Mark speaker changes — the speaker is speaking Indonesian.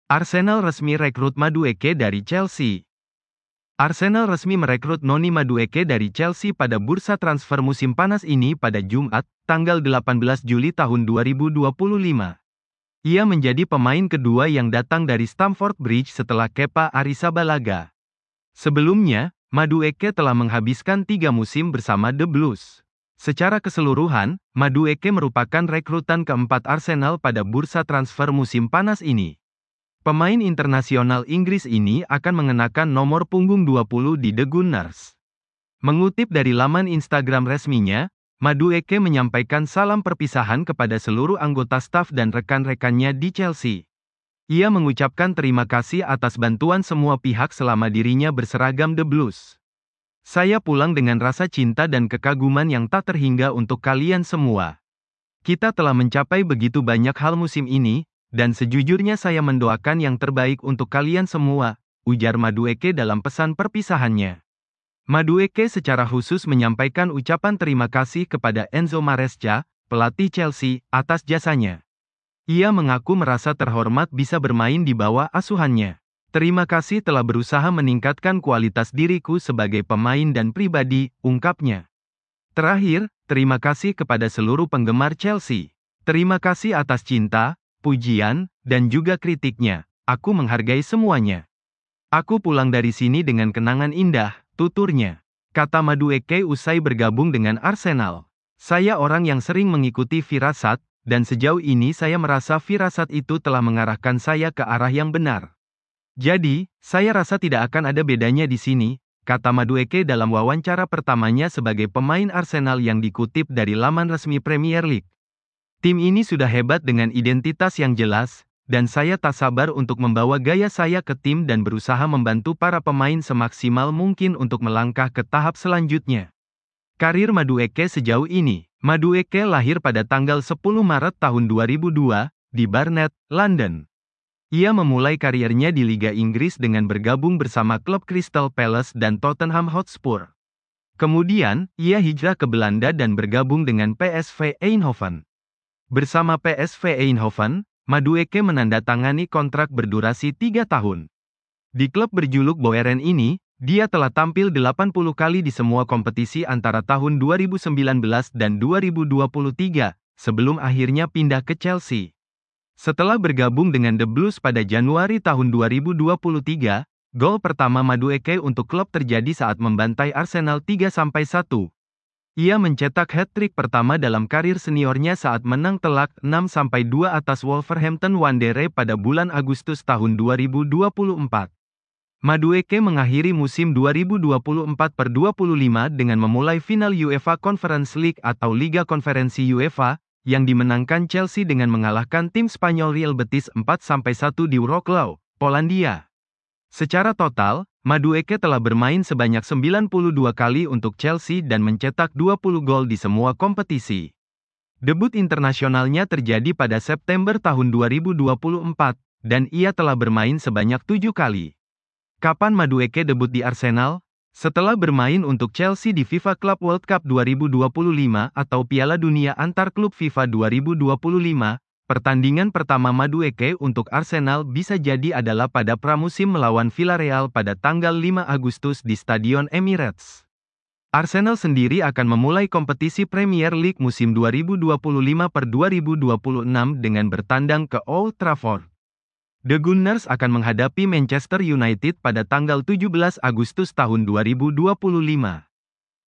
Speaker 1: Arsenal resmi rekrut Madueke dari Chelsea. Arsenal resmi merekrut Noni Madueke dari Chelsea pada bursa transfer musim panas ini pada Jumat, tanggal 18 Juli tahun 2025. Ia menjadi pemain kedua yang datang dari Stamford Bridge setelah Kepa Arrizabalaga. Sebelumnya, Madueke telah menghabiskan 3 musim bersama The Blues. Secara keseluruhan, Madueke merupakan rekrutan keempat Arsenal pada bursa transfer musim panas ini. Pemain internasional Inggris ini akan mengenakan nomor punggung 20 di The Gunners. Mengutip dari laman Instagram resminya, Madueke menyampaikan salam perpisahan kepada seluruh anggota staf dan rekan-rekannya di Chelsea. Ia mengucapkan terima kasih atas bantuan semua pihak selama dirinya berseragam The Blues. Saya pulang dengan rasa cinta dan kekaguman yang tak terhingga untuk kalian semua. Kita telah mencapai begitu banyak hal musim ini, dan sejujurnya saya mendoakan yang terbaik untuk kalian semua, ujar Madueke dalam pesan perpisahannya. Madueke secara khusus menyampaikan ucapan terima kasih kepada Enzo Maresca, pelatih Chelsea, atas jasanya. Ia mengaku merasa terhormat bisa bermain di bawah asuhannya. Terima kasih telah berusaha meningkatkan kualitas diriku sebagai pemain dan pribadi, ungkapnya. Terakhir, terima kasih kepada seluruh penggemar Chelsea. Terima kasih atas cinta, pujian, dan juga kritiknya. Aku menghargai semuanya. Aku pulang dari sini dengan kenangan indah, tuturnya. Kata Madueke usai bergabung dengan Arsenal. Saya orang yang sering mengikuti firasat, dan sejauh ini saya merasa firasat itu telah mengarahkan saya ke arah yang benar. Jadi, saya rasa tidak akan ada bedanya di sini, kata Madueke dalam wawancara pertamanya sebagai pemain Arsenal yang dikutip dari laman resmi Premier League. Tim ini sudah hebat dengan identitas yang jelas, dan saya tak sabar untuk membawa gaya saya ke tim dan berusaha membantu para pemain semaksimal mungkin untuk melangkah ke tahap selanjutnya. Karir Madueke sejauh ini. Madueke lahir pada tanggal 10 Maret tahun 2002, di Barnet, London. Ia memulai kariernya di Liga Inggris dengan bergabung bersama klub Crystal Palace dan Tottenham Hotspur. Kemudian, ia hijrah ke Belanda dan bergabung dengan PSV Eindhoven. Bersama PSV Eindhoven, Madueke menandatangani kontrak berdurasi 3 tahun. Di klub berjuluk Boeren ini, dia telah tampil 80 kali di semua kompetisi antara tahun 2019 dan 2023, sebelum akhirnya pindah ke Chelsea. Setelah bergabung dengan The Blues pada Januari tahun 2023, gol pertama Madueke untuk klub terjadi saat membantai Arsenal 3-1. Ia mencetak hat-trick pertama dalam karir seniornya saat menang telak 6-2 atas Wolverhampton Wanderers pada bulan Agustus tahun 2024. Madueke mengakhiri musim 2024/25 dengan memulai final UEFA Conference League atau Liga Konferensi UEFA, yang dimenangkan Chelsea dengan mengalahkan tim Spanyol Real Betis 4-1 di Wrocław, Polandia. Secara total, Madueke telah bermain sebanyak 92 kali untuk Chelsea dan mencetak 20 gol di semua kompetisi. Debut internasionalnya terjadi pada September tahun 2024, dan ia telah bermain sebanyak 7 kali. Kapan Madueke debut di Arsenal? Setelah bermain untuk Chelsea di FIFA Club World Cup 2025 atau Piala Dunia Antar Klub FIFA 2025, pertandingan pertama Madueke untuk Arsenal bisa jadi adalah pada pramusim melawan Villarreal pada tanggal 5 Agustus di Stadion Emirates. Arsenal sendiri akan memulai kompetisi Premier League musim 2025/2026 dengan bertandang ke Old Trafford. The Gunners akan menghadapi Manchester United pada tanggal 17 Agustus tahun 2025.